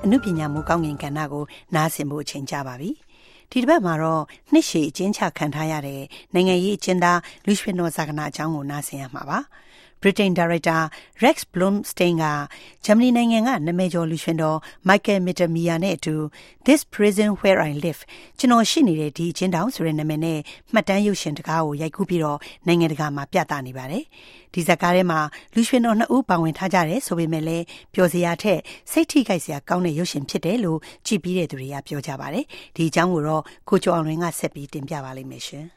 အနုပညာမှုကောင်းကင်ကဏ္ဍကိုနားဆင်ဖို့အချိန်ကြပါပြီ။ဒီတစ်ပတ်မှာတော့နှစ်ရှည်အကျဉ်းချခံထားရတဲ့နိုင်ငံရေးအကျဉ်းသားလူရွှေတော်ဇာကနာအကြောင်းကိုနားဆင်ရမှာပါ။ Britain Director Rex Blumstein ကဂျာမနီနိုင်ငံကနာမည်ကျော်လူရွှင်တော် Michael Mittermeier နဲ့အတူ This Prison Where I Live ကျွန်တော်ရှိနေတဲ့ဒီအကျဉ်းထောင်ဆိုတဲ့နာမည်နဲ့မှတ်တမ်းရုပ်ရှင်တကားကိုရိုက်ကူးပြီးတော့နိုင်ငံတကာမှာပြသနေပါတယ်။ဒီဇာတ်ကားထဲမှာလူရွှင်တော်2ဦးပါဝင်ထားကြတယ်ဆိုပေမဲ့လည်းပျော်စရာထက်စိတ်ထိခိုက်စရာကောင်းတဲ့ရုပ်ရှင်ဖြစ်တယ်လို့ကြည့်ပြီးတဲ့သူတွေကပြောကြပါတယ်။ဒီအကြောင်းကိုတော့ကိုကျော်အောင်လွင်ကဆက်ပြီးတင်ပြပါလိမ့်မယ်ရှင်။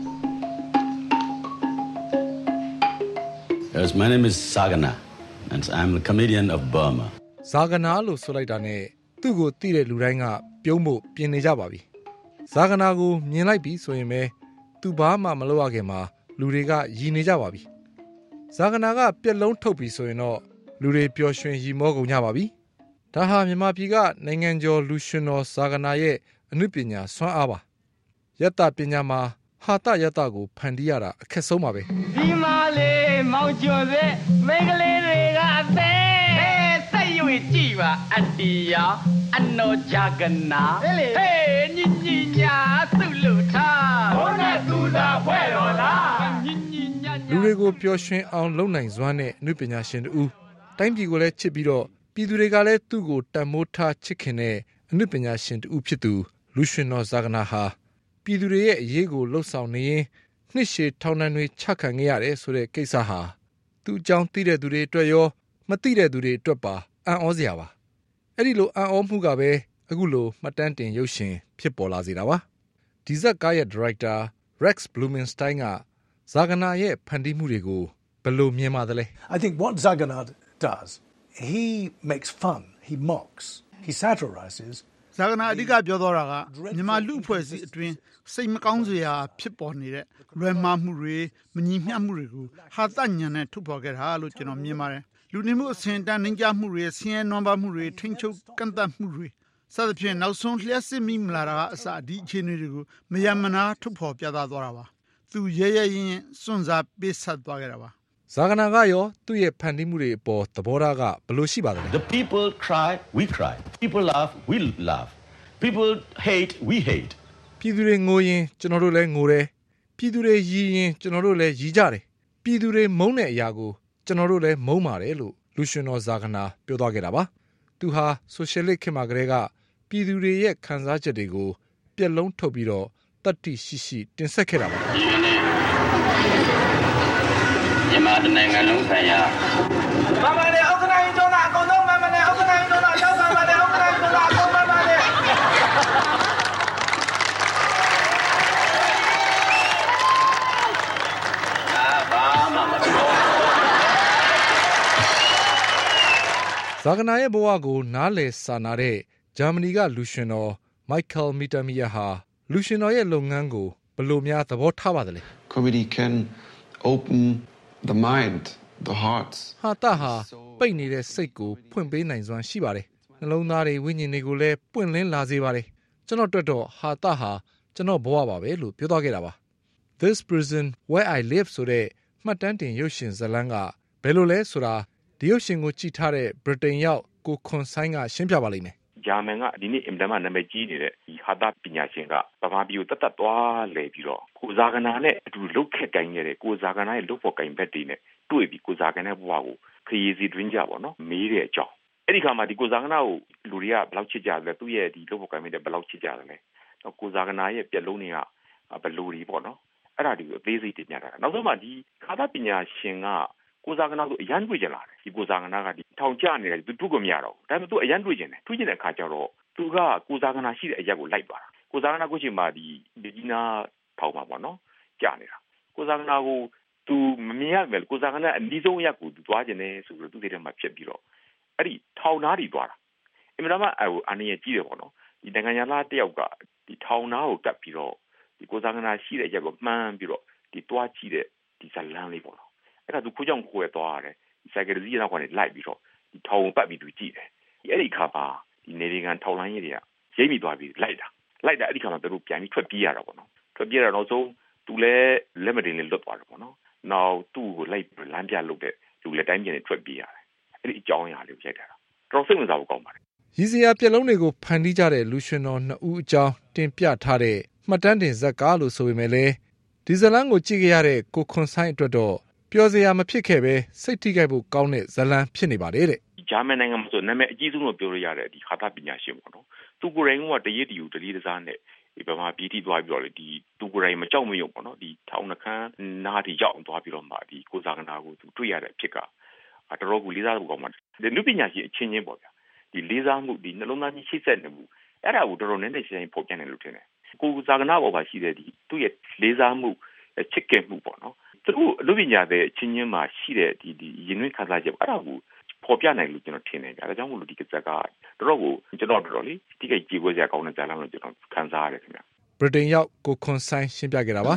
Yes, my name is Sagana, and I'm a comedian of Burma. Sagana လို့ဆိုလိုက်တာနဲ့သူ့ကိုသိတဲ့လူတိုင်းကပြုံးဖို့ပြင်နေကြပါပြီ။ Sagana ကိုမြင်လိုက်ပြီဆိုရင်ပဲသူဘာမှမလုပ်ရခင်မှာလူတွေကရည်နေကြပါပြီ။ Sagana ကပြက်လုံးထုတ်ပြီဆိုရင်တော့လူတွေပျော်ရွှင်ရည်မောကုန်ကြပါပြီ။ဒါဟာမြန်မာပြည်ကနိုင်ငံကျော်လူရှင်တော် Sagana ရဲ့အနုပညာစွမ်းအားပါ။ယတ္တပညာမှာဟာတယတ္တကိုဖန်တီးရတာအခက်ဆုံးပါပဲဒီမာလေးမောင်ကျော်တဲ့မိန်းကလေးတွေကအသေးစိတ်ရွေကြည့်ပါအတီးရောအနောဂျာကနာဟေးညညညာသူ့လူထားဘုန်းနဲ့သူသာဖွဲ့တော်လားညညညာလူတွေကိုပျော်ရွှင်အောင်လုပ်နိုင်စွမ်းတဲ့အနုပညာရှင်တူတိုင်းပြည်ကိုလည်းချစ်ပြီးတော့ပြည်သူတွေကလည်းသူ့ကိုတန်မိုးထားချစ်ခင်တဲ့အနုပညာရှင်တူဖြစ်သူလူရှင်တော်ဇာကနာဟာပြည်သူတွေရဲ့အရေးကိုလှုပ်ဆောင်နေရင်နှစ်ရှည်ထောင်ဒဏ်တွေချခံခဲ့ရတယ်ဆိုတဲ့ကိစ္စဟာသူ့အကြောင်းသိတဲ့သူတွေအတွက်ရောမသိတဲ့သူတွေအတွက်ပါအံ့ဩစရာပါအဲ့ဒီလိုအံ့ဩမှုကပဲအခုလိုမှတ်တမ်းတင်ရုပ်ရှင်ဖြစ်ပေါ်လာစေတာပါဒီဇက်ကားရဲ့ဒါရိုက်တာ Rex Blumstein ကဇာဂနာရဲ့ဖန်တီးမှုတွေကိုဘယ်လိုမြင်ပါသလဲ I think what Zagana does he makes fun he mocks he satirizes ဇာကနာအဓိကပြောတော့တာကမြန်မာလူအဖွဲ့အစည်းအတွင်းစိတ်မကောင်းစရာဖြစ်ပေါ်နေတဲ့လွယ်မှားမှုတွေမညီမျှမှုတွေကိုဟာတညံနဲ့ထုတ်ဖော်ခဲ့တာလို့ကျွန်တော်မြင်ပါတယ်လူနေမှုအဆင့်တန်းနှိမ့်ကျမှုတွေဆင်းရဲနွမ်းပါးမှုတွေထိန်းချုပ်ကန့်သတ်မှုတွေစသဖြင့်နောက်ဆုံးလျှက်စစ်မိမလာတာကအစဒီအခြေအနေတွေကိုမယမနာထုတ်ဖော်ပြသသွားတာပါသူရဲရဲရင်စွန့်စားပေးဆက်သွားခဲ့တာပါဇာကနာကရောသူ့ရဲ့ဖန်တီးမှုတွေအပေါ်သဘောထားကဘယ်လိုရှိပါသလဲ The people cry, we cry. People laugh, we laugh. People hate, we hate. ပြည်သူတွေငိုရင်ကျွန်တော်တို့လည်းငိုတယ်ပြည်သူတွေရည်ရင်ကျွန်တော်တို့လည်းရည်ကြတယ်ပြည်သူတွေမုန်းတဲ့အရာကိုကျွန်တော်တို့လည်းမုန်းပါတယ်လို့လူရှင်တော်ဇာကနာပြောသွားခဲ့တာပါသူဟာဆိုရှယ်လစ်ခေတ်မှာကတည်းကပြည်သူတွေရဲ့ခံစားချက်တွေကိုပြက်လုံးထုတ်ပြီးတော့တတ်တိရှိရှိတင်ဆက်ခဲ့တာပါဒီနေ့မြန်မာနိုင်ငံလုံးဆိုင်ရာမမနဲ့ဥက္ကဋ္ဌကြီးတို့ကအကုန်လုံးမမနဲ့ဥက္ကဋ္ဌကြီးတို့ကရောက်ပါပါတယ်ဥက္ကဋ္ဌကြီးတို့ကအကုန်မမနဲ့ဇာကနာရဲ့ဘဝကိုနားလည်စာနာတဲ့ဂျာမနီကလူရှင်တော် Michael Mittermeier ဟာလူရှင်တော်ရဲ့လုပ်ငန်းကိုဘယ်လိုများသဘောထားပါသလဲ Comedy can open the mind the hearts ဟာတာဟာပိတ်နေတဲ့စိတ်ကိုဖွင့်ပေးနိုင်စွမ်းရှိပါတယ်နှလုံးသားတွေဝိညာဉ်တွေကိုလည်းပွင့်လင်းလာစေပါတယ်ကျွန်တော်တွေ့တော့ဟာတာဟာကျွန်တော်ဘဝပါပဲလို့ပြောသွားခဲ့တာပါ This Prison Where I Live ဆိုတဲ့မှတ်တမ်းတင်ရုပ်ရှင်ဇာတ်လမ်းကဘယ်လိုလဲဆိုတာဒီရုပ်ရှင်ကိုကြည့်ထားတဲ့ဗြိတိန်ရောက်ကိုခွန်ဆိုင်ကရှင်းပြပါလိမ့်မယ်ဂျာမန်ကဒီနေ့အင်တာမနာမည်ကြီးနေတဲ့ဒီဟာတာပညာရှင်ကဗမာပြည်ကိုတတ်သွားလဲပြီးတော့ကိုဇာကနာနဲ့အတူလုတ်ခက်ကိုင်းနေတဲ့ကိုဇာကနာရဲ့လုတ်ဖို့ကိုင်းဘက်တွေနဲ့တွေ့ပြီးကိုဇာကနာဘဝကိုခရီးစီတွင်းကြပါတော့မေးတဲ့အကြောင်းအဲ့ဒီခါမှာဒီကိုဇာကနာကိုလူတွေကဘယ်လောက်ချစ်ကြလဲသူ့ရဲ့ဒီလုတ်ဖို့ကိုင်းဘက်တွေဘယ်လောက်ချစ်ကြလဲတော့ကိုဇာကနာရဲ့ပြက်လုံးတွေကဘယ်လိုတွေပေါ့နော်အဲ့ဒါတွေကိုအသေးစိတ်တင်ပြတာနောက်ဆုံးမှဒီဟာတာပညာရှင်ကကိုဇာကနာကိုအရန်တွေ့ကြလာတယ်ဒီကိုဇာကနာကဒီထောင်ကျနေတယ်သူတွေ့ကိုမရတော့ဘူးဒါပေမဲ့သူအရန်တွေ့ကျင်တယ်တွေ့ကျင်တဲ့အခါကျတော့သူကကိုဇာကနာရှိတဲ့အရက်ကိုလိုက်သွားတာကိုဇာကနာကိုချိန်မှာဒီဒီနာထောင်မှာပေါ့နော်ကြာနေတာကိုဇာကနာကိုသူမမြင်ရမယ်ကိုဇာကနာအနီးဆုံးအရက်ကိုသူသွားကျင်တယ်ဆိုပြီးသူ့စိတ်ထဲမှာဖြစ်ပြီးတော့အဲ့ဒီထောင်သားတွေသွားတာအင်မတန်မှအနည်းကြီးတယ်ပေါ့နော်ဒီနိုင်ငံသားတယောက်ကဒီထောင်သားကိုကပ်ပြီးတော့ဒီကိုဇာကနာရှိတဲ့အရက်ကိုမှန်းပြီးတော့ဒီတွားကြည့်တဲ့ဒီဇလန်းလေးပေါ့နော်အဲ့ဒါသူခိုးကြောင်ခိုးရသွားရတယ်ဒီစိုက်ကယ်စီးနောက်ကနေလိုက်ပြီးတော့ဒီထောင်ကိုပတ်ပြီးသူကြည့်တယ်အဲ့ဒီခါမှာဒီနေရီကန်ထောက်လိုင်းရေးတွေကရိပ်မိသွားပြီးလိုက်တာအဲ့ဒီခါမှာသူတို့ပြန်ပြီးထွက်ပြေးရတာပေါ့နော်ထွက်ပြေးရတော့ဆုံးသူလည်းလက်မတင်လေးလွတ်သွားတယ်ပေါ့နော်နောက်သူ့ကိုလိုက်လမ်းပြလုပ်တဲ့လူလည်းတိုင်းပြည်နဲ့ထွက်ပြေးရတယ်အဲ့ဒီအကြောင်းအရာလေးကိုရိုက်တာတော့စိတ်ဝင်စားဖို့ကောင်းပါတယ်ရည်စရာပြက်လုံးတွေကိုဖန်တီးကြတဲ့လူရှင်တော်နှစ်ဦးအကြောင်းတင်ပြထားတဲ့မှတ်တမ်းတင်ဇာတ်ကားလို့ဆိုပေမဲ့လည်းဒီဇလန်ကိုကြည့်ခဲ့ရတဲ့ကိုခွန်ဆိုင်အတွက်တော့ပျော်စရာမဖြစ်ခဲ့ပဲစိတ်ထိခိုက်ဖို့ကောင်းတဲ့ဇလန်ဖြစ်နေပါတယ်တဲ့ဂျာမန်နိုင်ငံမှာဆိုနာမည်အကြီးဆုံးလို့ပြောလို့ရတဲ့ဒီဟာတာပညာရှင်ပေါ့နော်သူကိုယ်တိုင်ကတရည်တူတလီတစားနဲ့ဒီဗမာပြည်ထိသွားပြီးတော့လေဒီသူကိုယ်တိုင်မကြောက်မရွံ့ပေါ့နော်ဒီထောင်နှခမ်းနားထိရောက်သွားပြီးတော့မှဒီကိုဇာကနာကိုသူတွေ့ရတဲ့ဖြစ်ကတော်တော်ကိုလေးစားဖို့ကောင်းပါတယ်ဒီလူပညာရှင်အချင်းချင်းပေါ့ဗျာဒီလေးစားမှုဒီနှလုံးသားကြီးချိတ်ဆက်နေမှုအဲ့ဒါကိုတော်တော်နည်းနည်းရှင်းဖော်ပြနေလို့ထင်တယ်ကိုဇာကနာပေါ်မှာရှိတဲ့ဒီသူ့ရဲ့လေးစားမှုချစ်ခင်မှုပေါ့နော်သူတို့လူပညာတဲ့အချင်းချင်းမှာရှိတဲ့ဒီရင်သွင်းခံစားချက်အဲ့ဒါကိုဖော်ပြနိုင်လို့ကျွန်တော်ထင်တယ်ဗျာဒါကြောင့်မို့လို့ဒီကစားကတော်တော်ကိုကျွန်တော်တော်လေးဒီကိကြည့်ပွဲစရာကောင်းတဲ့ဇာတ်လမ်းလို့ကျွန်တော်ခံစားရတယ်ခင်ဗျာဗြိတိန်ရောက်ကိုခွန်ဆိုင်ရှင်းပြခဲ့တာပါ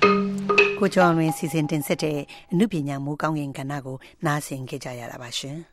ကိုကျော်လွင်စီစဉ်တင်ဆက်တဲ့အမှုပညာမိုးကောင်းကင်ကဏ္ဍကိုနားဆင်ကြကြရတာပါရှင်